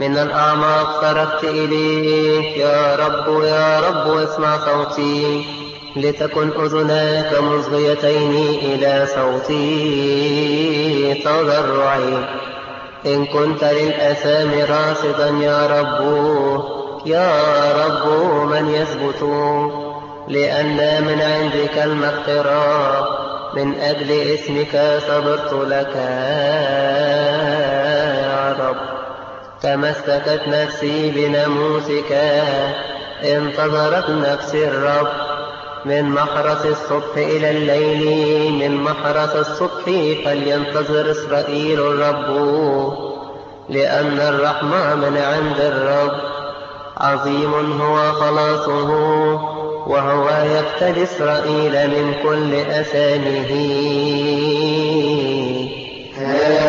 من الأعماق صرخت إليك يا رب يا رب اسمع صوتي، لتكن أذناك مصغيتين إلى صوتي تضرعي. إن كنت للآثام راصدا يا رب من يثبت؟ لأن من عندك المغفرة، من أجل اسمك صبرت لك يا رب. تمسكت نفسي بناموسك، انتظرت نفسي الرب. من محرس الصبح إلى الليل، من محرس الصبح فلينتظر إسرائيل الرب. لأن الرحمة من عند الرب، عظيم هو خلاصه، وهو يفتدي إسرائيل من كل أثامه.